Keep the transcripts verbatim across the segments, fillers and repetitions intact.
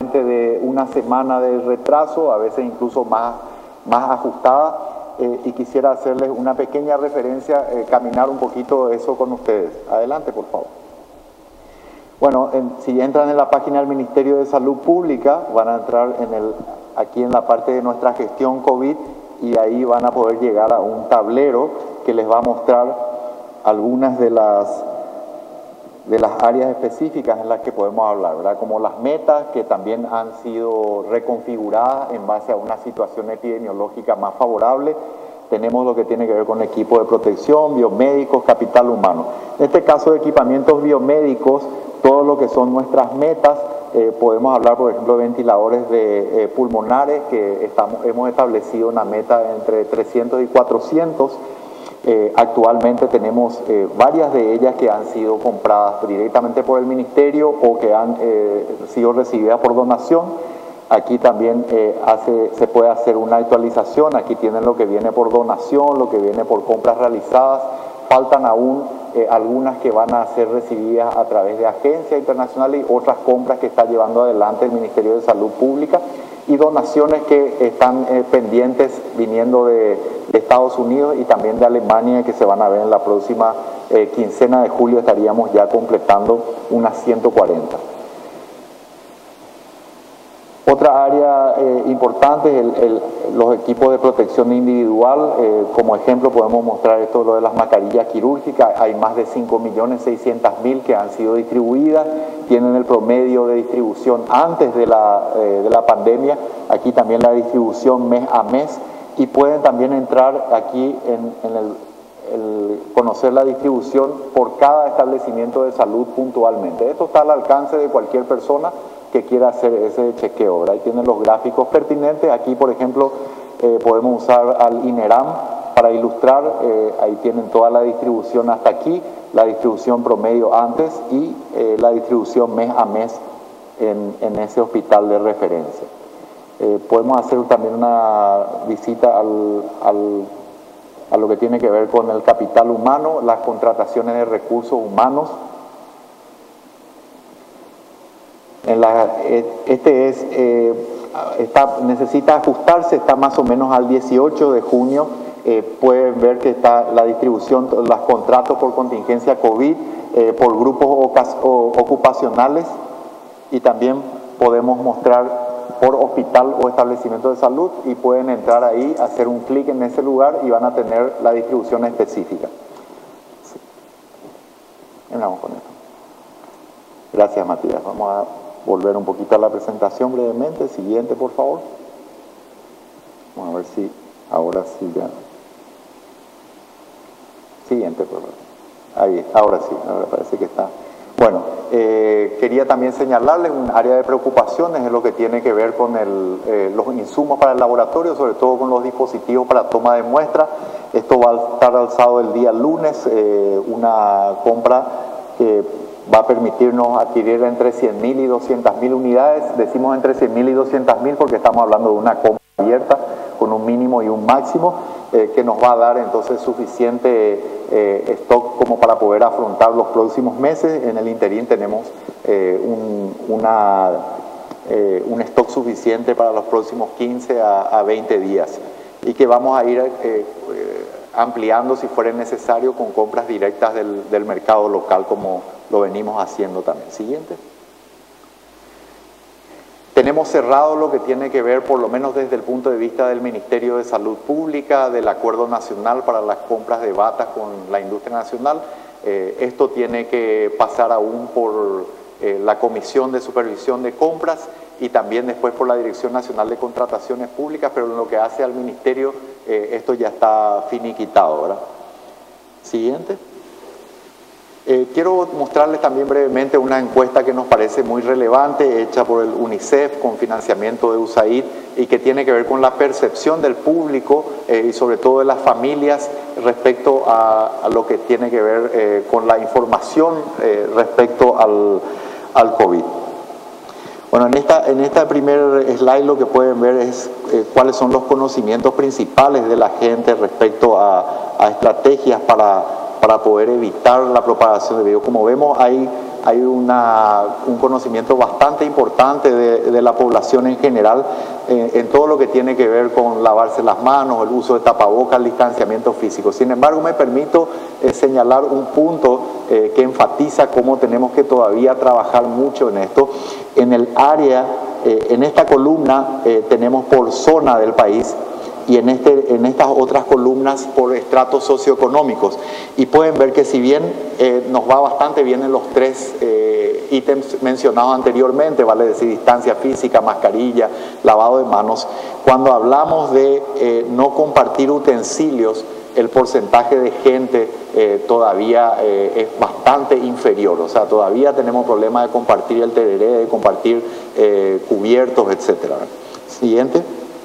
aproximadamente de una semana de retraso, a veces incluso más, más ajustada, eh, y quisiera hacerles una pequeña referencia, eh, caminar un poquito eso con ustedes. Adelante, por favor. Bueno, en, si entran en la página del Ministerio de Salud Pública, van a entrar en el, aquí en la parte de nuestra gestión COVID, y ahí van a poder llegar a un tablero que les va a mostrar algunas de las, de las áreas específicas en las que podemos hablar, ¿verdad? Como las metas que también han sido reconfiguradas en base a una situación epidemiológica más favorable. Tenemos lo que tiene que ver con equipo de protección, biomédicos, capital humano. En este caso de equipamientos biomédicos, todo lo que son nuestras metas, eh, podemos hablar, por ejemplo, de ventiladores de, eh, pulmonares, que estamos, hemos establecido una meta entre trescientos y cuatrocientos. Eh, actualmente tenemos eh, varias de ellas que han sido compradas directamente por el Ministerio o que han eh, sido recibidas por donación. Aquí también eh, hace, se puede hacer una actualización. Aquí tienen lo que viene por donación, lo que viene por compras realizadas. Faltan aún eh, algunas que van a ser recibidas a través de agencias internacionales y otras compras que está llevando adelante el Ministerio de Salud Pública, y donaciones que están eh, pendientes viniendo de, de Estados Unidos y también de Alemania, que se van a ver en la próxima eh, quincena de julio. Estaríamos ya completando unas ciento cuarenta. Otra área eh, importante es el, el, los equipos de protección individual. Eh, como ejemplo podemos mostrar esto, lo de las mascarillas quirúrgicas. Hay más de cinco millones seiscientos mil que han sido distribuidas. Tienen el promedio de distribución antes de la, eh, de la pandemia. Aquí también la distribución mes a mes. Y pueden también entrar aquí en, en el, el conocer la distribución por cada establecimiento de salud puntualmente. Esto está al alcance de cualquier persona que quiera hacer ese chequeo, ¿verdad? Ahí tienen los gráficos pertinentes. Aquí, por ejemplo, eh, podemos usar al INERAM para ilustrar. Eh, ahí tienen toda la distribución hasta aquí, la distribución promedio antes y eh, la distribución mes a mes en, en ese hospital de referencia. Eh, podemos hacer también una visita al, al, a lo que tiene que ver con el capital humano, las contrataciones de recursos humanos. En la, este es, eh, está, necesita ajustarse, está más o menos al dieciocho de junio. Eh, pueden ver que está la distribución, los contratos por contingencia COVID, eh, por grupos ocupacionales, y también podemos mostrar por hospital o establecimiento de salud, y pueden entrar ahí, hacer un clic en ese lugar y van a tener la distribución específica. Sí. Vamos con esto. Gracias, Matías. Vamos a volver un poquito a la presentación brevemente. Siguiente, por favor. Vamos a ver si ahora sí ya. Siguiente, por favor. Ahí, ahora sí, ahora parece que está. Bueno, eh, quería también señalarles un área de preocupaciones en lo que tiene que ver con el, eh, los insumos para el laboratorio, sobre todo con los dispositivos para toma de muestra. Esto va a estar alzado el día lunes, eh, una compra que va a permitirnos adquirir entre cien mil y doscientas mil unidades. Decimos entre cien mil y doscientas mil porque estamos hablando de una compra abierta con un mínimo y un máximo, eh, que nos va a dar entonces suficiente eh, stock como para poder afrontar los próximos meses. En el interín tenemos eh, un, una, eh, un stock suficiente para los próximos quince a veinte días, y que vamos a ir eh, eh, ampliando si fuera necesario con compras directas del, del mercado local, como lo venimos haciendo también. Siguiente. Tenemos cerrado lo que tiene que ver, por lo menos desde el punto de vista del Ministerio de Salud Pública, del Acuerdo Nacional para las compras de batas con la industria nacional. Eh, esto tiene que pasar aún por eh, la Comisión de Supervisión de Compras y también después por la Dirección Nacional de Contrataciones Públicas, pero en lo que hace al Ministerio, eh, esto ya está finiquitado, ¿verdad? Siguiente. Eh, quiero mostrarles también brevemente una encuesta que nos parece muy relevante, hecha por el UNICEF con financiamiento de U S A I D, y que tiene que ver con la percepción del público eh, y sobre todo de las familias respecto a, a lo que tiene que ver eh, con la información eh, respecto al, al COVID. Bueno, en esta, en este primer slide lo que pueden ver es eh, cuáles son los conocimientos principales de la gente respecto a, a estrategias para... para poder evitar la propagación de virus. Como vemos, hay, hay una, un conocimiento bastante importante de, de la población en general eh, en todo lo que tiene que ver con lavarse las manos, el uso de tapabocas, el distanciamiento físico. Sin embargo, me permito eh, señalar un punto eh, que enfatiza cómo tenemos que todavía trabajar mucho en esto. En el área, eh, en esta columna eh, tenemos por zona del país, y en, este, en estas otras columnas por estratos socioeconómicos. Y pueden ver que si bien eh, nos va bastante bien en los tres eh, ítems mencionados anteriormente, vale decir distancia física, mascarilla, lavado de manos, cuando hablamos de eh, no compartir utensilios, el porcentaje de gente eh, todavía eh, es bastante inferior. O sea, todavía tenemos problemas de compartir el tereré, de compartir eh, cubiertos, etcétera. Siguiente.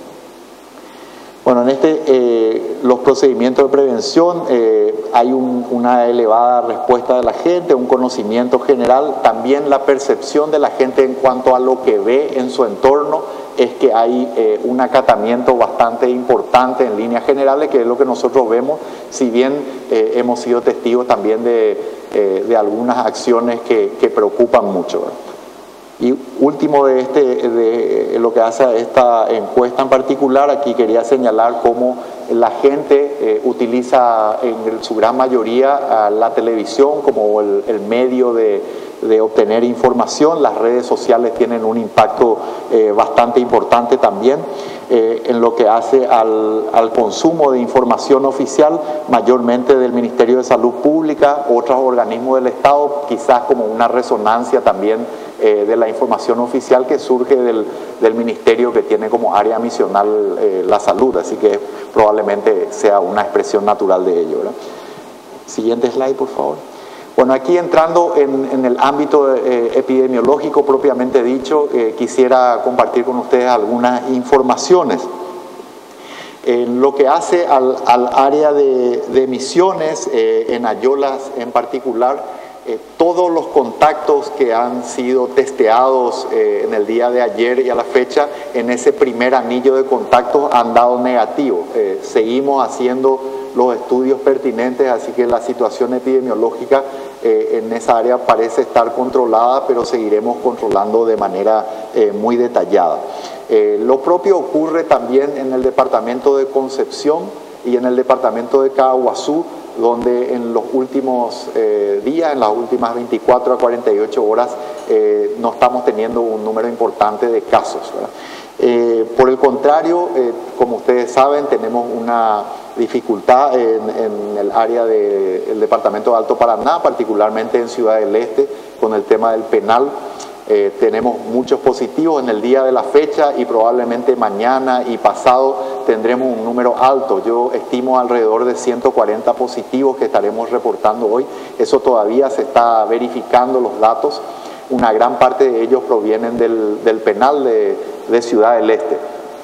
Bueno, en este, eh, los procedimientos de prevención, eh, hay un, una elevada respuesta de la gente, un conocimiento general, también la percepción de la gente en cuanto a lo que ve en su entorno, es que hay eh, un acatamiento bastante importante en líneas generales, que es lo que nosotros vemos, si bien eh, hemos sido testigos también de, eh, de algunas acciones que, que preocupan mucho, ¿verdad? Y último de, este, de lo que hace a esta encuesta en particular, aquí quería señalar cómo la gente eh, utiliza en su gran mayoría la televisión como el, el medio de, de obtener información. Las redes sociales tienen un impacto eh, bastante importante también eh, en lo que hace al, al consumo de información oficial, mayormente del Ministerio de Salud Pública, otros organismos del Estado, quizás como una resonancia también eh, de la información oficial que surge del, del Ministerio, que tiene como área misional eh, la salud, así que probablemente sea una expresión natural de ello, ¿verdad? Siguiente slide, por favor. Bueno, aquí entrando en, en el ámbito eh, epidemiológico propiamente dicho, eh, quisiera compartir con ustedes algunas informaciones. En lo que hace al, al área de, de Misiones, eh, en Ayolas en particular, eh, todos los contactos que han sido testeados eh, en el día de ayer y a la fecha, en ese primer anillo de contactos han dado negativo. Eh, seguimos haciendo los estudios pertinentes, así que la situación epidemiológica eh, en esa área parece estar controlada, pero seguiremos controlando de manera eh, muy detallada. Eh, lo propio ocurre también en el departamento de Concepción y en el departamento de Caaguazú, donde en los últimos eh, días, en las últimas veinticuatro a cuarenta y ocho horas, eh, no estamos teniendo un número importante de casos, ¿verdad? Eh, por el contrario, eh, como ustedes saben, tenemos una dificultad en, en el área del departamento de Alto Paraná, particularmente en Ciudad del Este, con el tema del penal. Eh, tenemos muchos positivos en el día de la fecha y probablemente mañana y pasado tendremos un número alto. Yo estimo alrededor de ciento cuarenta positivos que estaremos reportando hoy. Eso todavía se está verificando los datos. Una gran parte de ellos provienen del, del penal de, de Ciudad del Este.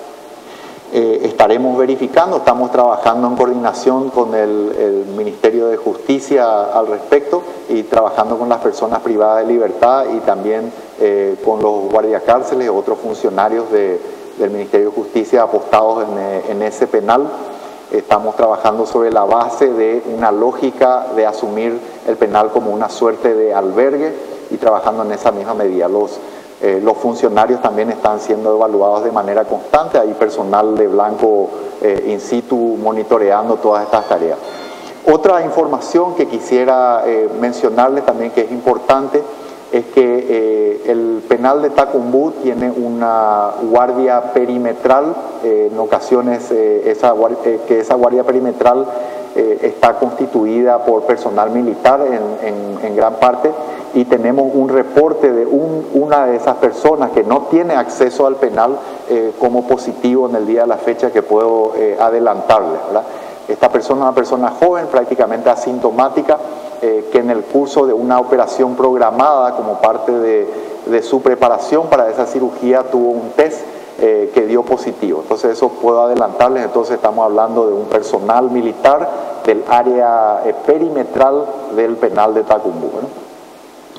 Eh, estaremos verificando, estamos trabajando en coordinación con el, el Ministerio de Justicia al respecto y trabajando con las personas privadas de libertad y también eh, con los guardiacárceles y otros funcionarios de, del Ministerio de Justicia apostados en, en ese penal. Estamos trabajando sobre la base de una lógica de asumir el penal como una suerte de albergue y trabajando en esa misma medida. Los Eh, los funcionarios también están siendo evaluados de manera constante, hay personal de blanco eh, in situ monitoreando todas estas tareas. Otra información que quisiera eh, mencionarles también que es importante es que eh, el penal de Tacumbú tiene una guardia perimetral, eh, en ocasiones eh, esa, eh, que esa guardia perimetral eh, está constituida por personal militar en, en, en gran parte, y tenemos un reporte de un, una de esas personas que no tiene acceso al penal eh, como positivo en el día de la fecha, que puedo eh, adelantarles, ¿verdad? Esta persona es una persona joven, prácticamente asintomática, eh, que en el curso de una operación programada como parte de, de su preparación para esa cirugía tuvo un test eh, que dio positivo. Entonces eso puedo adelantarles. Entonces estamos hablando de un personal militar del área eh, perimetral del penal de Tacumbú, ¿verdad?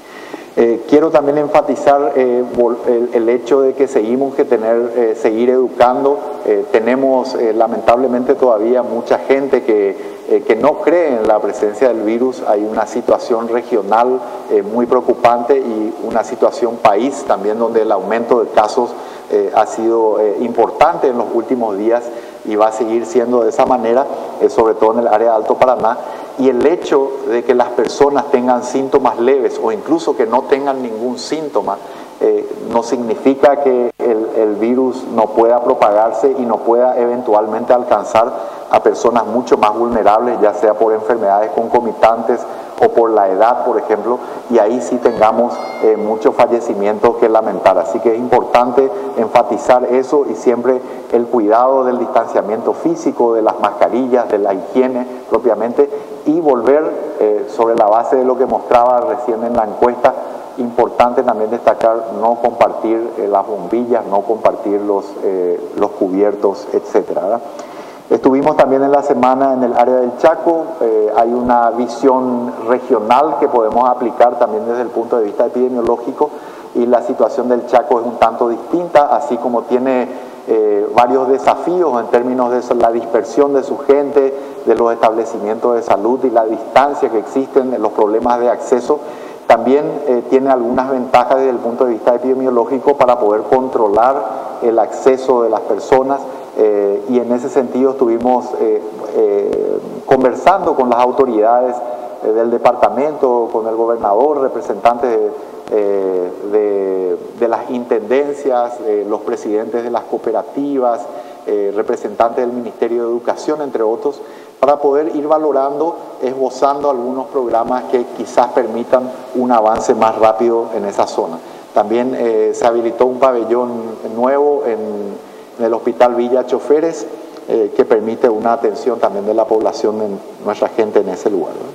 Eh, quiero también enfatizar eh, el, el hecho de que seguimos que tener, eh, seguir educando. Eh, tenemos eh, lamentablemente todavía mucha gente que, eh, que no cree en la presencia del virus. Hay una situación regional eh, muy preocupante y una situación país también donde el aumento de casos eh, ha sido eh, importante en los últimos días y va a seguir siendo de esa manera, eh, sobre todo en el área de Alto Paraná. Y el hecho de que las personas tengan síntomas leves o incluso que no tengan ningún síntoma, eh, no significa que el, el virus no pueda propagarse y no pueda eventualmente alcanzar a personas mucho más vulnerables, ya sea por enfermedades concomitantes o por la edad, por ejemplo, y ahí sí tengamos eh, muchos fallecimientos que lamentar. Así que es importante enfatizar eso y siempre el cuidado del distanciamiento físico, de las mascarillas, de la higiene propiamente, y volver eh, sobre la base de lo que mostraba recién en la encuesta. Importante también destacar no compartir eh, las bombillas, no compartir los, eh, los cubiertos, etcétera, ¿verdad? Estuvimos también en la semana en el área del Chaco. Eh, hay una visión regional que podemos aplicar también desde el punto de vista epidemiológico, y la situación del Chaco es un tanto distinta, así como tiene eh, varios desafíos en términos de la dispersión de su gente, de los establecimientos de salud y la distancia que existen, los problemas de acceso. También eh, tiene algunas ventajas desde el punto de vista epidemiológico para poder controlar el acceso de las personas. Eh, y en ese sentido estuvimos eh, eh, conversando con las autoridades eh, del departamento, con el gobernador, representantes de, eh, de, de las intendencias, eh, los presidentes de las cooperativas, eh, representantes del Ministerio de Educación, entre otros, para poder ir valorando, esbozando algunos programas que quizás permitan un avance más rápido en esa zona. También eh, se habilitó un pabellón nuevo en en el Hospital Villa Choferes, eh, que permite una atención también de la población, de nuestra gente en ese lugar, ¿verdad?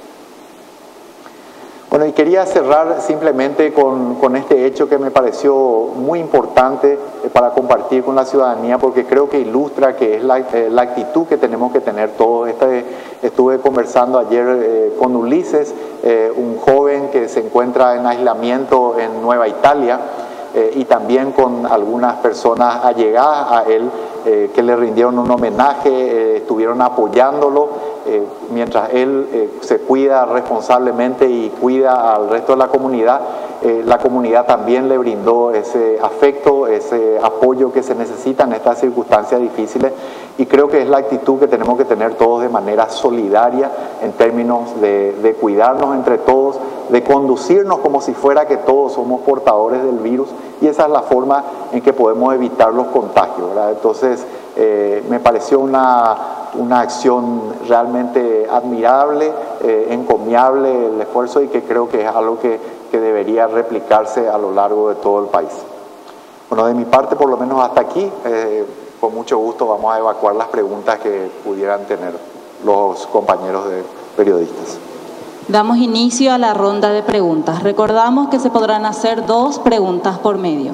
Bueno, y quería cerrar simplemente con, con este hecho que me pareció muy importante eh, para compartir con la ciudadanía, porque creo que ilustra que es la, eh, la actitud que tenemos que tener todos. Este, estuve conversando ayer eh, con Ulises, eh, un joven que se encuentra en aislamiento en Nueva Italia, Eh, y también con algunas personas allegadas a él eh, que le rindieron un homenaje, eh, estuvieron apoyándolo eh, mientras él eh, se cuida responsablemente y cuida al resto de la comunidad. Eh, la comunidad también le brindó ese afecto, ese apoyo que se necesita en estas circunstancias difíciles, y creo que es la actitud que tenemos que tener todos de manera solidaria en términos de, de cuidarnos entre todos, de conducirnos como si fuera que todos somos portadores del virus, y esa es la forma en que podemos evitar los contagios, ¿verdad? Entonces eh, me pareció una, una acción realmente admirable, eh, encomiable el esfuerzo, y que creo que es algo que, que debería replicarse a lo largo de todo el país. Bueno, de mi parte por lo menos hasta aquí. Eh, con mucho gusto vamos a evacuar las preguntas que pudieran tener los compañeros de periodistas. Damos inicio a la ronda de preguntas. Recordamos que se podrán hacer dos preguntas por medio.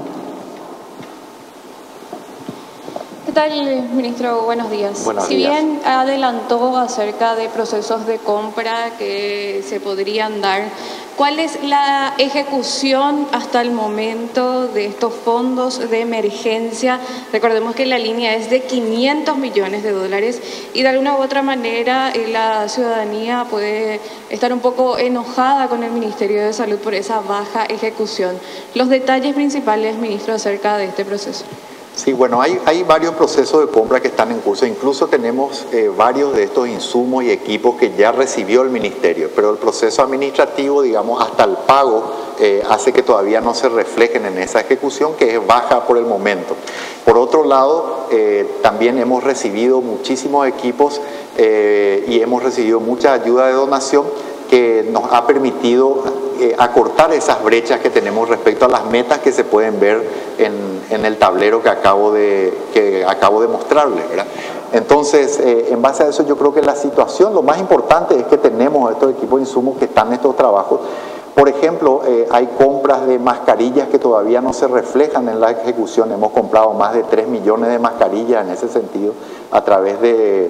¿Qué tal, ministro? Buenos días. Buenos si días. bien adelantó acerca de procesos de compra que se podrían dar, ¿cuál es la ejecución hasta el momento de estos fondos de emergencia? Recordemos que la línea es de quinientos millones de dólares y de alguna u otra manera eh, la ciudadanía puede estar un poco enojada con el Ministerio de Salud por esa baja ejecución. Los detalles principales, ministro, acerca de este proceso. Sí, bueno, hay, hay varios procesos de compra que están en curso. Incluso tenemos eh, varios de estos insumos y equipos que ya recibió el Ministerio, pero el proceso administrativo, digamos, hasta el pago, eh, hace que todavía no se reflejen en esa ejecución, que es baja por el momento. Por otro lado, eh, también hemos recibido muchísimos equipos eh, y hemos recibido mucha ayuda de donación que nos ha permitido eh, acortar esas brechas que tenemos respecto a las metas que se pueden ver en, en el tablero que acabo de, que acabo de mostrarles, ¿verdad? Entonces, eh, en base a eso, yo creo que la situación, lo más importante es que tenemos estos equipos de insumos que están en estos trabajos. Por ejemplo, eh, hay compras de mascarillas que todavía no se reflejan en la ejecución. Hemos comprado más de tres millones de mascarillas en ese sentido a través de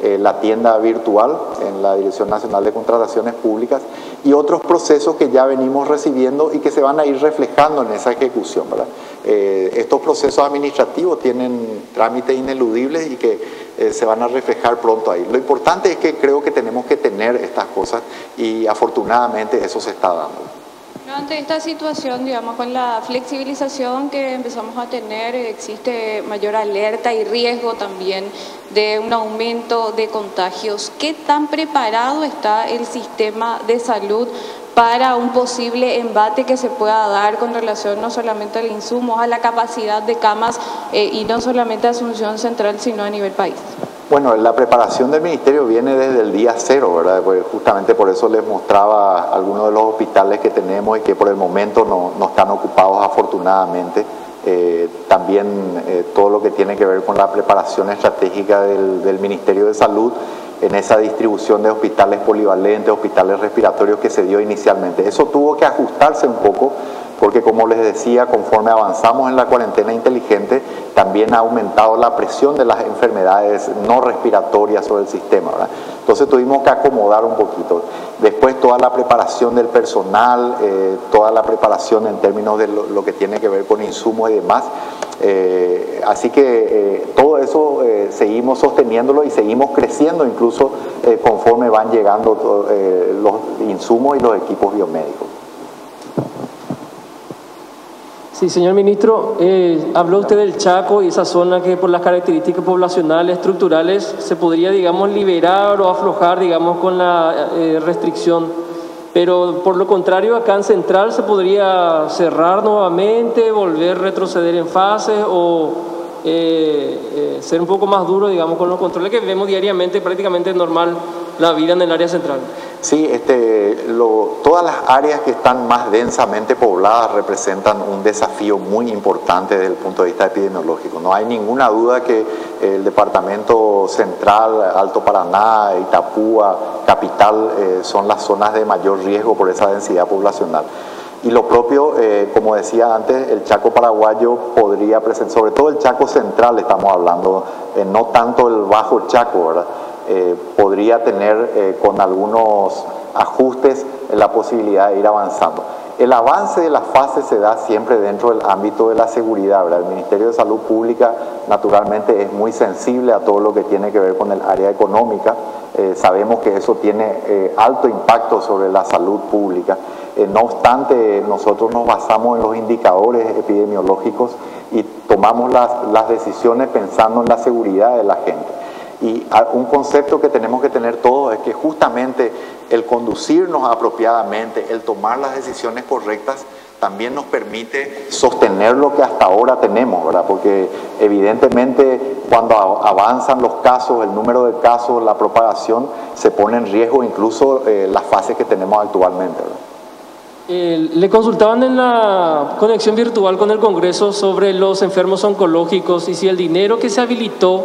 eh, la tienda virtual en la Dirección Nacional de Contrataciones Públicas y otros procesos que ya venimos recibiendo y que se van a ir reflejando en esa ejecución, ¿verdad? Eh, estos procesos administrativos tienen trámites ineludibles y que eh, se van a reflejar pronto ahí. Lo importante es que creo que tenemos que tener estas cosas y afortunadamente eso se está dando. Ante esta situación, digamos, con la flexibilización que empezamos a tener, existe mayor alerta y riesgo también de un aumento de contagios. ¿Qué tan preparado está el sistema de salud para un posible embate que se pueda dar con relación no solamente al insumo, a la capacidad de camas eh, y no solamente a Asunción Central, sino a nivel país? Bueno, la preparación del Ministerio viene desde el día cero, ¿verdad? Pues justamente por eso les mostraba algunos de los hospitales que tenemos y que por el momento no, no están ocupados afortunadamente. Eh, también eh, todo lo que tiene que ver con la preparación estratégica del, del Ministerio de Salud en esa distribución de hospitales polivalentes, hospitales respiratorios que se dio inicialmente. Eso tuvo que ajustarse un poco porque, como les decía, conforme avanzamos en la cuarentena inteligente, también ha aumentado la presión de las enfermedades no respiratorias sobre el sistema, ¿verdad? Entonces tuvimos que acomodar un poquito. Después toda la preparación del personal, eh, toda la preparación en términos de lo, lo que tiene que ver con insumos y demás. Eh, así que eh, todo eso eh, seguimos sosteniéndolo y seguimos creciendo incluso eh, conforme van llegando eh, los insumos y los equipos biomédicos. Sí, señor ministro, eh, habló usted del Chaco y esa zona que por las características poblacionales, estructurales, se podría, digamos, liberar o aflojar, digamos, con la eh, restricción. Pero por lo contrario, acá en Central se podría cerrar nuevamente, volver a retroceder en fases o eh, eh, ser un poco más duro, digamos, con los controles que vemos diariamente, prácticamente normal la vida en el área central. Sí, este, lo, todas las áreas que están más densamente pobladas representan un desafío muy importante desde el punto de vista epidemiológico. No hay ninguna duda que el departamento central, Alto Paraná, Itapúa, Capital, eh, son las zonas de mayor riesgo por esa densidad poblacional. Y lo propio, eh, como decía antes, el Chaco paraguayo podría presentar, sobre todo el Chaco central estamos hablando, eh, no tanto el Bajo Chaco, ¿verdad? Eh, podría tener eh, con algunos ajustes eh, la posibilidad de ir avanzando. El avance de las fases se da siempre dentro del ámbito de la seguridad, ¿verdad? El Ministerio de Salud Pública naturalmente es muy sensible a todo lo que tiene que ver con el área económica. Eh, sabemos que eso tiene eh, alto impacto sobre la salud pública. Eh, no obstante, nosotros nos basamos en los indicadores epidemiológicos y tomamos las, las decisiones pensando en la seguridad de la gente. Y un concepto que tenemos que tener todos es que justamente el conducirnos apropiadamente, el tomar las decisiones correctas, también nos permite sostener lo que hasta ahora tenemos, ¿verdad? Porque evidentemente cuando avanzan los casos, el número de casos, la propagación, se pone en riesgo incluso eh, las fases que tenemos actualmente, ¿verdad? Eh, le consultaban en la conexión virtual con el Congreso sobre los enfermos oncológicos y si el dinero que se habilitó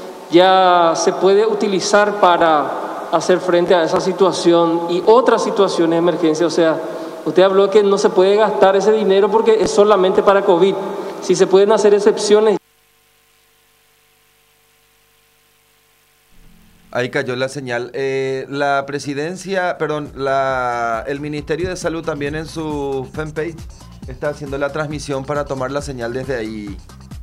ya se puede utilizar para hacer frente a esa situación y otras situaciones de emergencia. O sea, usted habló que no se puede gastar ese dinero porque es solamente para COVID. Si se pueden hacer excepciones. Ahí cayó la señal. Eh, la presidencia, perdón, la, el Ministerio de Salud también en su fanpage está haciendo la transmisión para tomar la señal desde ahí.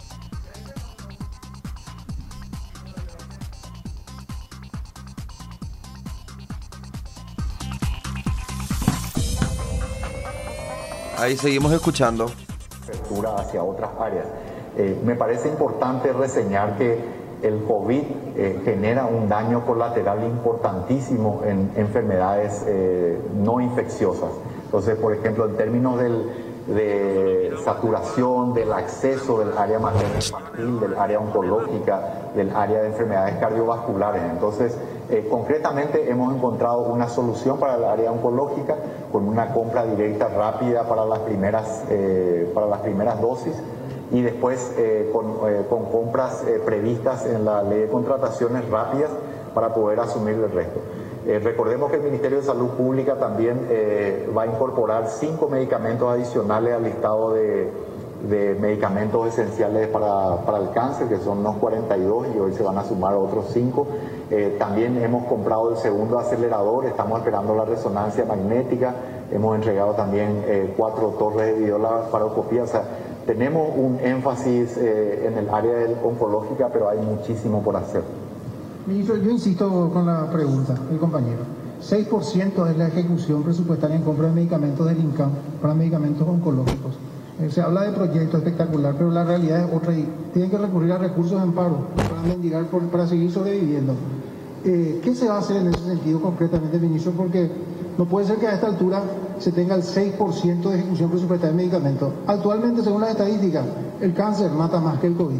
Ahí seguimos escuchando. Apertura hacia otras áreas. Eh, me parece importante reseñar que el COVID eh, genera un daño colateral importantísimo en enfermedades eh, no infecciosas. Entonces, por ejemplo, en términos del, de saturación, del acceso del área materno-infantil, del área oncológica, del área de enfermedades cardiovasculares. Entonces, eh, concretamente hemos encontrado una solución para el área oncológica con una compra directa rápida para las primeras, eh, para las primeras dosis y después eh, con, eh, con compras eh, previstas en la ley de contrataciones rápidas para poder asumir el resto. Eh, recordemos que el Ministerio de Salud Pública también eh, va a incorporar cinco medicamentos adicionales al listado de, de medicamentos esenciales para, para el cáncer, que son unos cuarenta y dos, y hoy se van a sumar otros cinco. Eh, también hemos comprado el segundo acelerador, estamos esperando la resonancia magnética, hemos entregado también eh, cuatro torres de videolaparoscopía. O sea, tenemos un énfasis eh, en el área del oncológica, pero hay muchísimo por hacer. Ministro, yo insisto con la pregunta del compañero. seis por ciento es la ejecución presupuestaria en compra de medicamentos del INCAM para medicamentos oncológicos. Se habla de proyecto espectacular, pero la realidad es otra y tienen que recurrir a recursos de amparo para mendigar, por, para seguir sobreviviendo. Eh, ¿Qué se va a hacer en ese sentido concretamente, ministro? Porque no puede ser que a esta altura se tenga el seis por ciento de ejecución presupuestaria de medicamentos. Actualmente, según las estadísticas, el cáncer mata más que el COVID.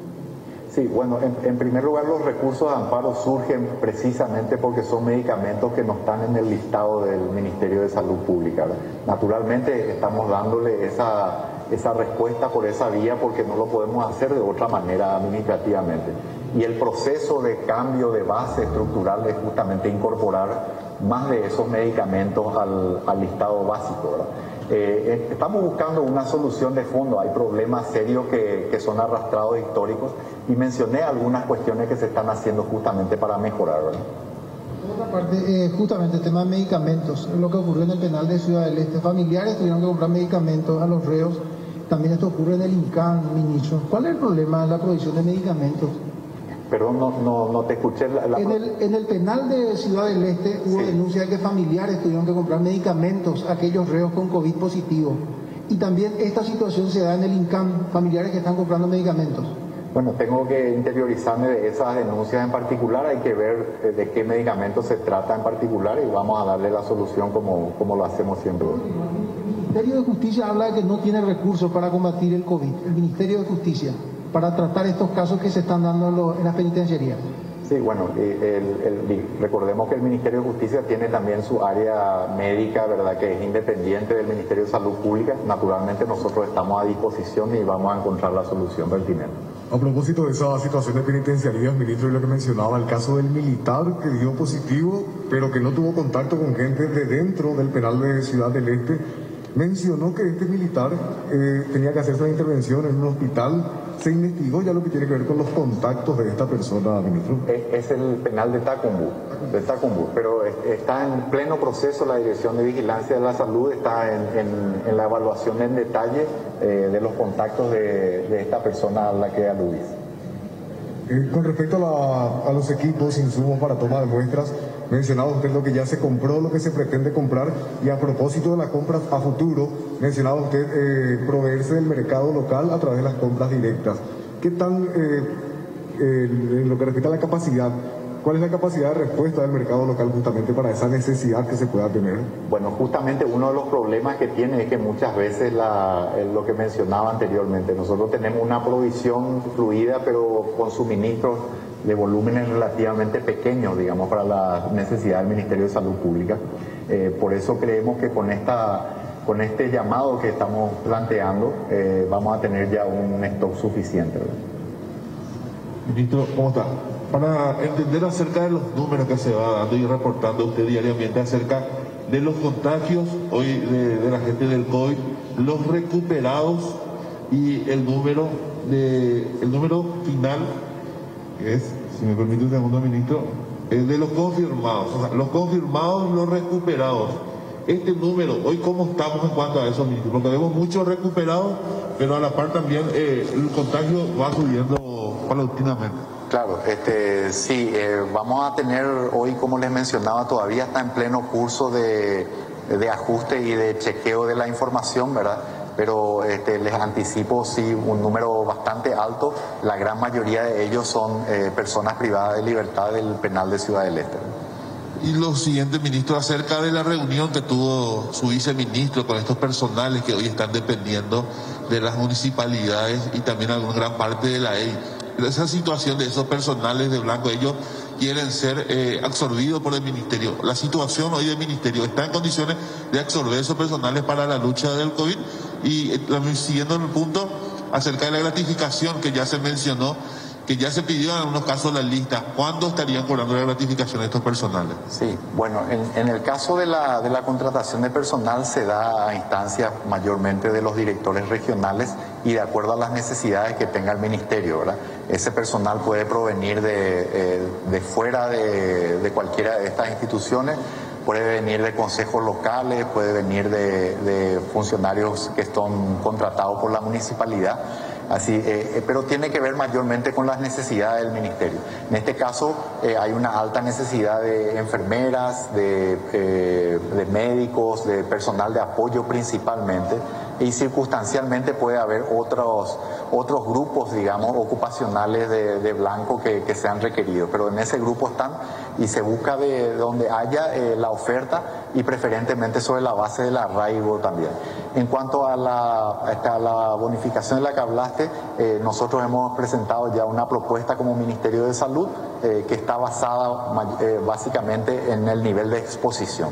Sí, bueno, en, en primer lugar, los recursos de amparo surgen precisamente porque son medicamentos que no están en el listado del Ministerio de Salud Pública, ¿verdad? Naturalmente estamos dándole esa, esa respuesta por esa vía porque no lo podemos hacer de otra manera administrativamente. Y el proceso de cambio de base estructural es justamente incorporar más de esos medicamentos al, al listado básico, ¿verdad? Eh, estamos buscando una solución de fondo. Hay problemas serios que, que son arrastrados históricos y mencioné algunas cuestiones que se están haciendo justamente para mejorar, ¿verdad? Por otra parte, eh, justamente el tema de medicamentos, lo que ocurrió en el penal de Ciudad del Este, familiares tuvieron que comprar medicamentos a los reos, también esto ocurre en el INCAN, ministro. ¿Cuál es el problema de la provisión de medicamentos? Perdón, no, no, no te escuché. La, la... En, el, en el penal de Ciudad del Este hubo sí. denuncia de que familiares tuvieron que comprar medicamentos a aquellos reos con COVID positivo. Y también esta situación se da en el INCAM, familiares que están comprando medicamentos. Bueno, tengo que interiorizarme de esas denuncias en particular, hay que ver de qué medicamentos se trata en particular y vamos a darle la solución como, como lo hacemos siempre. El Ministerio de Justicia habla de que no tiene recursos para combatir el COVID, el Ministerio de Justicia, para tratar estos casos que se están dando en, lo, en las penitenciarías. Sí, bueno, el, el, recordemos que el Ministerio de Justicia tiene también su área médica, ¿verdad?, que es independiente del Ministerio de Salud Pública. Naturalmente nosotros estamos a disposición y vamos a encontrar la solución pertinente. A propósito de esa situación de penitenciarías, ministro, y lo que mencionaba, el caso del militar que dio positivo, pero que no tuvo contacto con gente de dentro del penal de Ciudad del Este, mencionó que este militar eh, tenía que hacerse una intervención en un hospital. ¿Se investigó ya lo que tiene que ver con los contactos de esta persona, ministro? Es, es el penal de Tacumbú, de Tacumbú, pero es, está en pleno proceso la Dirección de Vigilancia de la Salud, está en, en, en la evaluación en detalle eh, de los contactos de, de esta persona a la que aludís. Eh, con respecto a, la, a los equipos, insumos para toma de muestras, mencionaba usted lo que ya se compró, lo que se pretende comprar, y a propósito de las compras a futuro, mencionaba usted eh, proveerse del mercado local a través de las compras directas. ¿Qué tan, eh, eh, en lo que respecta a la capacidad, cuál es la capacidad de respuesta del mercado local justamente para esa necesidad que se pueda tener? Bueno, justamente uno de los problemas que tiene es que muchas veces la, lo que mencionaba anteriormente, nosotros tenemos una provisión fluida, pero con suministros de volúmenes relativamente pequeños, digamos, para la necesidad del Ministerio de Salud Pública. Eh, por eso creemos que con, esta, con este llamado que estamos planteando eh, vamos a tener ya un stock suficiente, ¿verdad? Ministro, ¿cómo está? Para entender acerca de los números que se va dando y reportando usted diariamente acerca de los contagios hoy de, de la gente del COVID, los recuperados y el número, de, el número final, que es, si me permite un segundo, ministro, es de los confirmados, o sea, los confirmados, los recuperados. Este número, hoy cómo estamos en cuanto a eso, ministro, porque vemos muchos recuperados, pero a la par también eh, el contagio va subiendo paulatinamente. Claro, este, sí, eh, vamos a tener hoy, como les mencionaba, todavía está en pleno curso de, de ajuste y de chequeo de la información, ¿verdad? Pero este, les anticipo, sí, un número bastante alto. La gran mayoría de ellos son eh, personas privadas de libertad del penal de Ciudad del Este. Y lo siguiente, ministro, acerca de la reunión que tuvo su viceministro con estos personales que hoy están dependiendo de las municipalidades y también alguna gran parte de la E I. Esa situación de esos personales de blanco, ellos quieren ser eh, absorbidos por el ministerio. La situación hoy del ministerio está en condiciones de absorber esos personales para la lucha del COVID. Y eh, siguiendo el punto acerca de la gratificación que ya se mencionó, que ya se pidió en algunos casos la lista, ¿cuándo estarían cobrando la gratificación de estos personales? Sí, bueno, en, en el caso de la, de la contratación de personal se da a instancias mayormente de los directores regionales y de acuerdo a las necesidades que tenga el ministerio, ¿verdad? Ese personal puede provenir de, eh, de fuera de, de cualquiera de estas instituciones, puede venir de consejos locales, puede venir de, de funcionarios que están contratados por la municipalidad. Así, eh, pero tiene que ver mayormente con las necesidades del ministerio. En este caso eh, hay una alta necesidad de enfermeras, de, eh, de médicos, de personal de apoyo principalmente, y circunstancialmente puede haber otros, otros grupos, digamos, ocupacionales de, de blanco que, que sean requeridos, pero en ese grupo están y se busca de donde haya eh, la oferta y preferentemente sobre la base del arraigo también. En cuanto a la, a la bonificación de la que hablaste, eh, nosotros hemos presentado ya una propuesta como Ministerio de Salud eh, que está basada eh, básicamente en el nivel de exposición.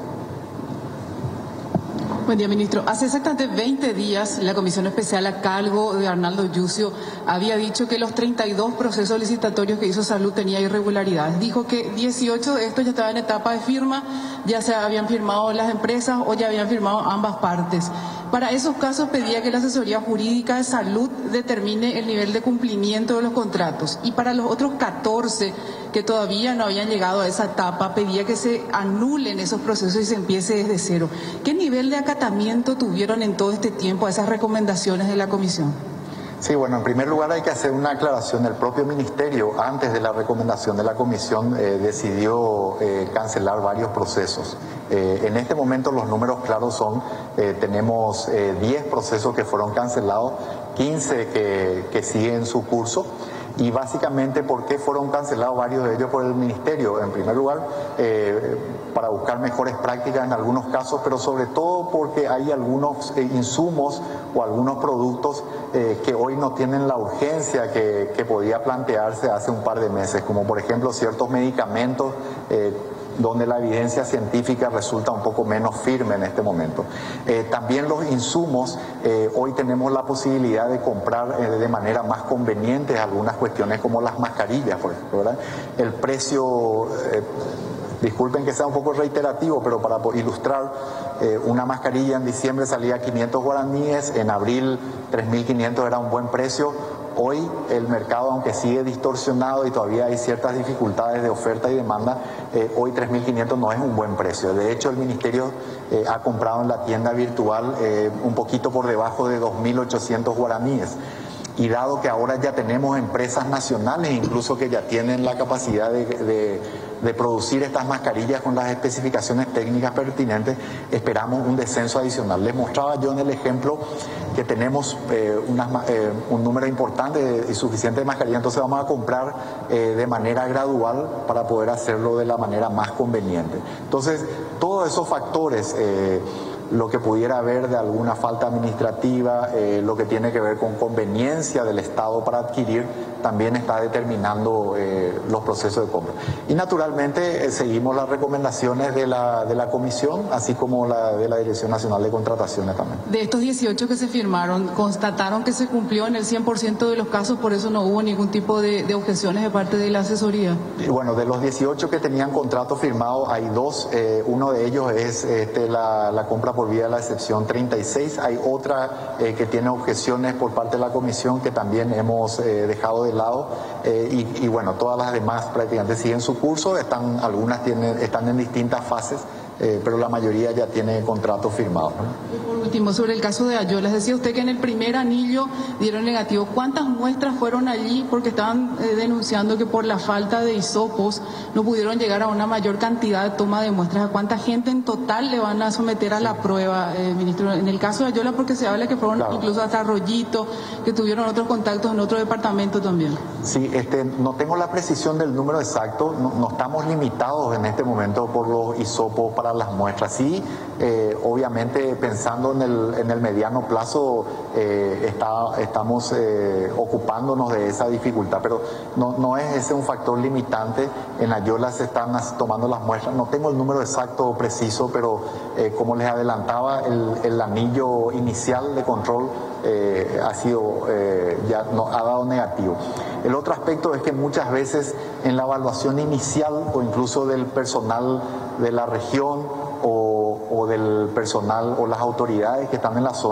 Buen día, ministro. Hace exactamente veinte días, la Comisión Especial a cargo de Arnaldo Yucio había dicho que los treinta y dos procesos licitatorios que hizo Salud tenía irregularidades. Dijo que dieciocho de estos ya estaban en etapa de firma, ya se habían firmado las empresas o ya habían firmado ambas partes. Para esos casos pedía que la asesoría jurídica de Salud determine el nivel de cumplimiento de los contratos. Y para los otros catorce que todavía no habían llegado a esa etapa, pedía que se anulen esos procesos y se empiece desde cero. ¿Qué nivel de acatamiento tuvieron en todo este tiempo a esas recomendaciones de la Comisión? Sí, bueno, en primer lugar hay que hacer una aclaración. El propio Ministerio, antes de la recomendación de la Comisión, eh, decidió eh, cancelar varios procesos. Eh, en este momento los números claros son, eh, tenemos eh, diez procesos que fueron cancelados, quince que, que siguen su curso. Y básicamente, ¿por qué fueron cancelados varios de ellos por el Ministerio? En primer lugar, eh, para buscar mejores prácticas en algunos casos, pero sobre todo porque hay algunos eh, insumos o algunos productos eh, que hoy no tienen la urgencia que, que podía plantearse hace un par de meses, como por ejemplo ciertos medicamentos eh, donde la evidencia científica resulta un poco menos firme en este momento. Eh, también los insumos, eh, hoy tenemos la posibilidad de comprar eh, de manera más conveniente algunas cuestiones como las mascarillas, por ejemplo, ¿verdad? El precio, eh, disculpen que sea un poco reiterativo, pero para ilustrar, eh, una mascarilla en diciembre salía quinientos guaraníes, en abril tres mil quinientos era un buen precio. Hoy el mercado, aunque sigue distorsionado y todavía hay ciertas dificultades de oferta y demanda, eh, hoy tres mil quinientos no es un buen precio. De hecho, el Ministerio eh, ha comprado en la tienda virtual eh, un poquito por debajo de dos mil ochocientos guaraníes. Y dado que ahora ya tenemos empresas nacionales incluso que ya tienen la capacidad de, de, de producir estas mascarillas con las especificaciones técnicas pertinentes, esperamos un descenso adicional. Les mostraba yo en el ejemplo que tenemos eh, unas, eh, un número importante y suficiente de mascarillas, entonces vamos a comprar eh, de manera gradual para poder hacerlo de la manera más conveniente. Entonces, todos esos factores, eh, lo que pudiera haber de alguna falta administrativa, eh, lo que tiene que ver con conveniencia del Estado para adquirir, también está determinando eh, los procesos de compra. Y naturalmente eh, seguimos las recomendaciones de la, de la Comisión, así como la de la Dirección Nacional de Contrataciones también. De estos dieciocho que se firmaron, constataron que se cumplió en el cien por ciento de los casos, por eso no hubo ningún tipo de, de objeciones de parte de la asesoría. Y bueno, de los dieciocho que tenían contrato firmado, hay dos, eh, uno de ellos es este, la, la compra por vía de la excepción treinta y seis, hay otra eh, que tiene objeciones por parte de la Comisión que también hemos eh, dejado de lado, eh, y, y bueno, todas las demás prácticamente siguen su curso, están, algunas tienen, están en distintas fases, eh, pero la mayoría ya tiene contrato firmado, ¿no? Y por último, sobre el caso de Ayolas, decía usted que en el primer anillo dieron negativo. ¿Cuántas muestras fueron allí? Porque estaban eh, denunciando que por la falta de hisopos no pudieron llegar a una mayor cantidad de toma de muestras. ¿A cuánta gente en total le van a someter a la prueba, eh, ministro? En el caso de Ayolas, porque se habla que fueron claro. incluso hasta Rollito, que tuvieron otros contactos en otro departamento también. Sí, este, no tengo la precisión del número exacto, no, no estamos limitados en este momento por los hisopos para las muestras. Sí, eh, obviamente pensando en el, en el mediano plazo, eh, está, estamos eh, ocupándonos de esa dificultad, pero no, no es ese un factor limitante. En Ayolas se están tomando las muestras, no tengo el número exacto preciso, pero eh, como les adelantaba, el, el anillo inicial de control eh, ha sido, eh, ya no, ha dado negativo. El otro aspecto es que muchas veces en la evaluación inicial o incluso del personal de la región o, o del personal o las autoridades que están en la zona,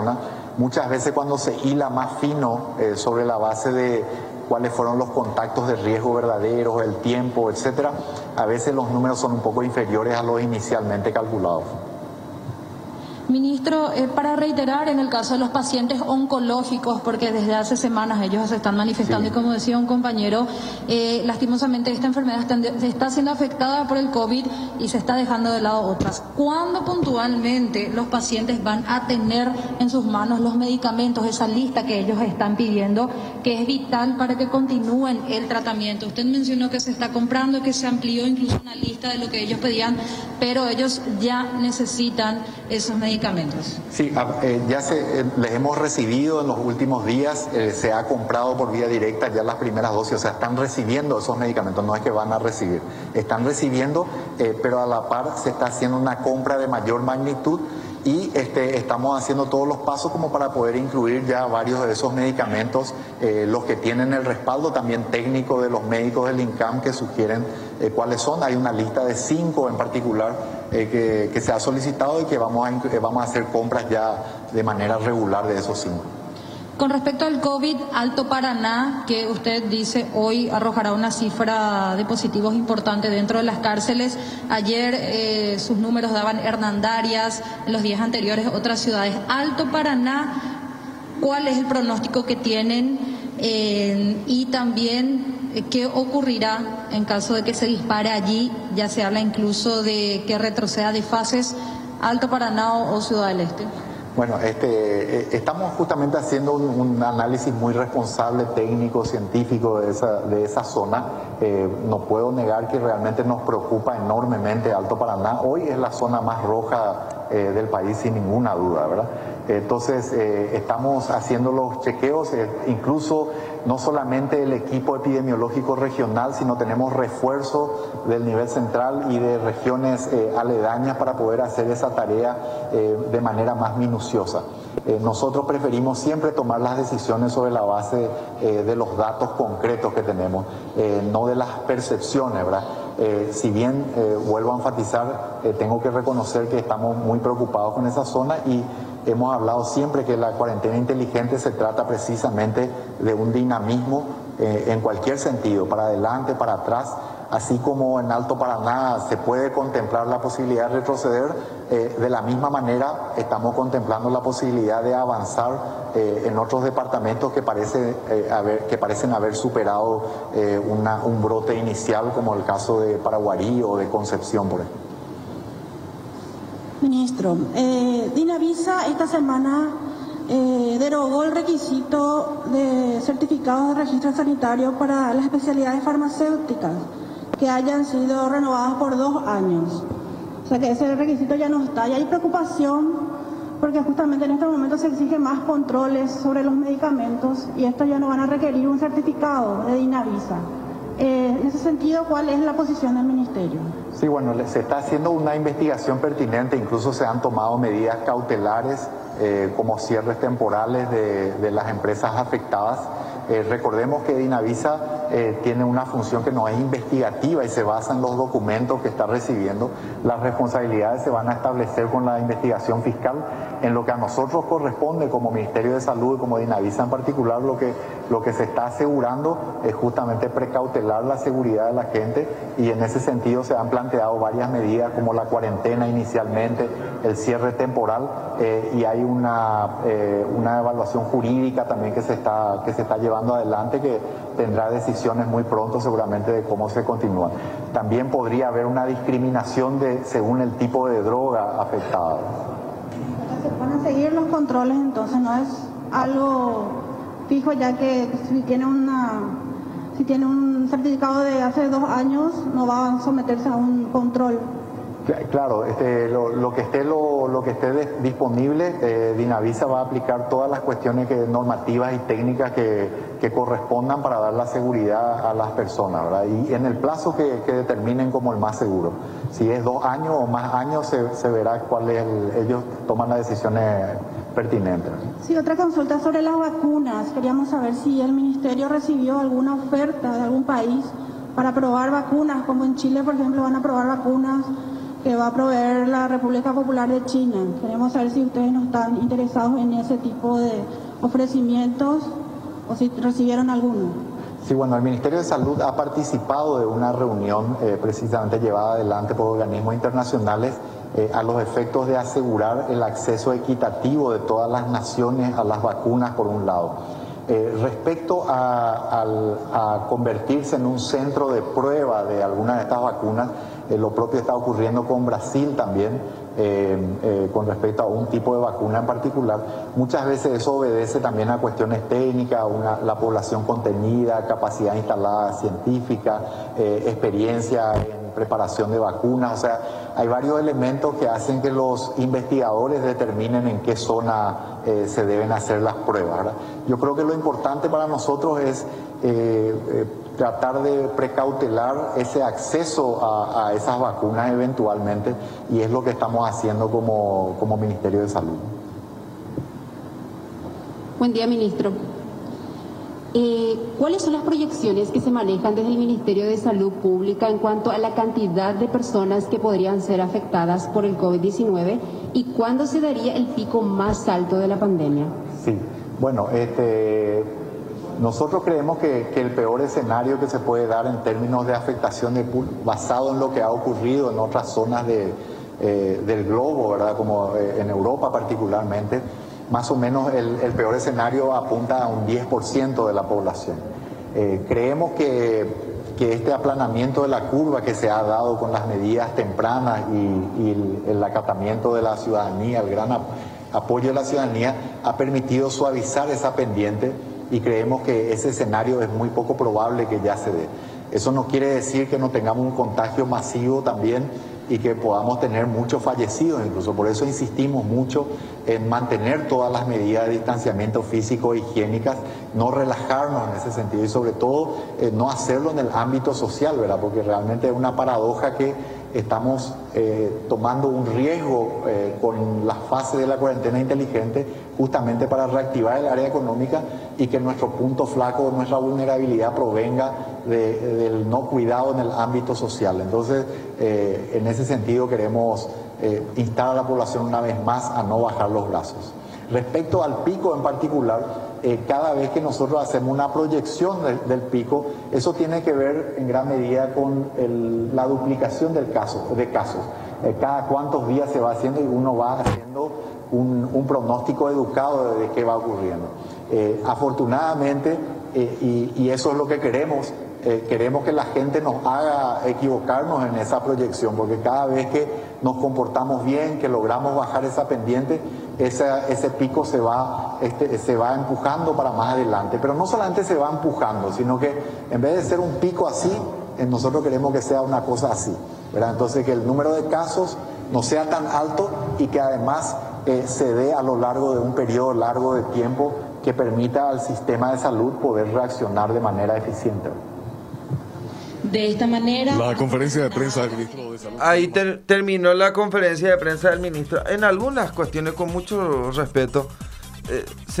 Muchas veces cuando se hila más fino eh, sobre la base de cuáles fueron los contactos de riesgo verdaderos, el tiempo, etcétera, a veces los números son un poco inferiores a los inicialmente calculados. Ministro, eh, para reiterar en el caso de los pacientes oncológicos, porque desde hace semanas ellos se están manifestando, sí. Y como decía un compañero, eh, lastimosamente esta enfermedad está, está siendo afectada por el COVID y se está dejando de lado otras. ¿Cuándo puntualmente los pacientes van a tener en sus manos los medicamentos, esa lista que ellos están pidiendo, que es vital para que continúen el tratamiento? Usted mencionó que se está comprando, que se amplió incluso una lista de lo que ellos pedían, pero ellos ya necesitan esos medicamentos. Sí, eh, ya se, eh, les hemos recibido en los últimos días, eh, se ha comprado por vía directa ya las primeras dosis, o sea, están recibiendo esos medicamentos, no es que van a recibir, están recibiendo, eh, pero a la par se está haciendo una compra de mayor magnitud y este, estamos haciendo todos los pasos como para poder incluir ya varios de esos medicamentos, eh, los que tienen el respaldo también técnico de los médicos del INCAM que sugieren eh, cuáles son. Hay una lista de cinco en particular eh, que, que se ha solicitado y que vamos a, eh, vamos a hacer compras ya de manera regular de esos cinco. Con respecto al COVID, Alto Paraná, que usted dice hoy arrojará una cifra de positivos importante dentro de las cárceles. Ayer eh, sus números daban Hernandarias, en los días anteriores otras ciudades. Alto Paraná, ¿cuál es el pronóstico que tienen? Eh, y también, eh, ¿qué ocurrirá en caso de que se dispare allí? Ya se habla incluso de que retroceda de fases Alto Paraná o, o Ciudad del Este. Bueno, este, eh, estamos justamente haciendo un, un análisis muy responsable, técnico, científico de esa, de esa zona. Eh, no puedo negar que realmente nos preocupa enormemente Alto Paraná. Hoy es la zona más roja eh, del país, sin ninguna duda, ¿verdad? Entonces, eh, estamos haciendo los chequeos, eh, incluso no solamente el equipo epidemiológico regional, sino tenemos refuerzo del nivel central y de regiones eh, aledañas para poder hacer esa tarea eh, de manera más minuciosa. Eh, nosotros preferimos siempre tomar las decisiones sobre la base eh, de los datos concretos que tenemos, eh, no de las percepciones, ¿verdad? Eh, si bien, eh, vuelvo a enfatizar, eh, tengo que reconocer que estamos muy preocupados con esa zona y hemos hablado siempre que la cuarentena inteligente se trata precisamente de un dinamismo eh, en cualquier sentido, para adelante, para atrás, así como en Alto Paraná se puede contemplar la posibilidad de retroceder, eh, de la misma manera estamos contemplando la posibilidad de avanzar eh, en otros departamentos que, parece, eh, haber, que parecen haber superado eh, una, un brote inicial, como el caso de Paraguarí o de Concepción, por ejemplo. Ministro, eh, Dinavisa esta semana eh, derogó el requisito de certificados de registro sanitario para las especialidades farmacéuticas que hayan sido renovadas por dos años. O sea que ese requisito ya no está. Y hay preocupación porque justamente en este momento se exigen más controles sobre los medicamentos y estos ya no van a requerir un certificado de Dinavisa. Eh, en ese sentido, ¿cuál es la posición del Ministerio? Sí, bueno, se está haciendo una investigación pertinente, incluso se han tomado medidas cautelares eh, como cierres temporales de, de las empresas afectadas. Eh, recordemos que Dinavisa eh, tiene una función que no es investigativa y se basa en los documentos que está recibiendo. Las responsabilidades se van a establecer con la investigación fiscal. En lo que a nosotros corresponde como Ministerio de Salud y como Dinavisa en particular, lo que, lo que se está asegurando es justamente precautelar la seguridad de la gente y en ese sentido se han planteado varias medidas como la cuarentena inicialmente, el cierre temporal eh, y hay una, eh, una evaluación jurídica también que se está, que se está llevando adelante que tendrá decisiones muy pronto seguramente de cómo se continúa. También podría haber una discriminación de, según el tipo de droga afectada. Van a seguir los controles, entonces no es algo fijo, ya que si tiene una si tiene un certificado de hace dos años no va a someterse a un control. Claro, este, lo, lo que esté lo, lo que esté disponible, eh, Dinavisa va a aplicar todas las cuestiones que, normativas y técnicas que, que correspondan para dar la seguridad a las personas, ¿verdad? Y en el plazo que, que determinen como el más seguro. Si es dos años o más años, se, se verá cuál es el, ellos toman las decisiones pertinentes. Sí, otra consulta sobre las vacunas. Queríamos saber si el Ministerio recibió alguna oferta de algún país para probar vacunas, como en Chile, por ejemplo, van a probar vacunas que va a proveer la República Popular de China. Queremos saber si ustedes no están interesados en ese tipo de ofrecimientos o si recibieron alguno. Sí, bueno, el Ministerio de Salud ha participado de una reunión eh, precisamente llevada adelante por organismos internacionales eh, a los efectos de asegurar el acceso equitativo de todas las naciones a las vacunas, por un lado. Eh, respecto a, a, a convertirse en un centro de prueba de algunas de estas vacunas, eh, lo propio está ocurriendo con Brasil también, eh, eh, con respecto a un tipo de vacuna en particular. Muchas veces eso obedece también a cuestiones técnicas, una, la población contenida, capacidad instalada científica, eh, experiencia en preparación de vacunas. O sea, hay varios elementos que hacen que los investigadores determinen en qué zona eh, se deben hacer las pruebas, ¿verdad? Yo creo que lo importante para nosotros es eh, eh, tratar de precautelar ese acceso a, a esas vacunas eventualmente, y es lo que estamos haciendo como, como Ministerio de Salud. Buen día, ministro. Eh, ¿Cuáles son las proyecciones que se manejan desde el Ministerio de Salud Pública en cuanto a la cantidad de personas que podrían ser afectadas por el COVID diecinueve y cuándo se daría el pico más alto de la pandemia? Sí, bueno, este, nosotros creemos que, que el peor escenario que se puede dar en términos de afectación de, basado en lo que ha ocurrido en otras zonas de, eh, del globo, ¿verdad? Como eh, en Europa particularmente, más o menos el, el peor escenario apunta a un diez por ciento de la población. Eh, creemos que, que este aplanamiento de la curva que se ha dado con las medidas tempranas y, y el, el acatamiento de la ciudadanía, el gran ap apoyo de la ciudadanía, ha permitido suavizar esa pendiente, y creemos que ese escenario es muy poco probable que ya se dé. Eso no quiere decir que no tengamos un contagio masivo también y que podamos tener muchos fallecidos incluso. Por eso insistimos mucho en mantener todas las medidas de distanciamiento físico e higiénicas, no relajarnos en ese sentido y sobre todo eh, no hacerlo en el ámbito social, ¿verdad? Porque realmente es una paradoja que estamos eh, tomando un riesgo eh, con la fase de la cuarentena inteligente justamente para reactivar el área económica y que nuestro punto flaco, nuestra vulnerabilidad provenga de, del no cuidado en el ámbito social. Entonces, eh, en ese sentido queremos eh, instar a la población una vez más a no bajar los brazos. Respecto al pico en particular, eh, cada vez que nosotros hacemos una proyección de, del pico, eso tiene que ver en gran medida con el, la duplicación del caso, de casos. Eh, cada cuántos días se va haciendo y uno va haciendo un, un pronóstico educado de, de qué va ocurriendo. Eh, afortunadamente, eh, y, y eso es lo que queremos, eh, queremos que la gente nos haga equivocarnos en esa proyección, porque cada vez que nos comportamos bien, que logramos bajar esa pendiente, ese, ese pico se va, este, se va empujando para más adelante. Pero no solamente se va empujando, sino que en vez de ser un pico así, eh, nosotros queremos que sea una cosa así, ¿verdad? Entonces, que el número de casos no sea tan alto y que además eh, se dé a lo largo de un periodo largo de tiempo que permita al sistema de salud poder reaccionar de manera eficiente. De esta manera... La conferencia de prensa del ministro de Salud... Ahí ter terminó la conferencia de prensa del ministro. En algunas cuestiones, con mucho respeto, eh,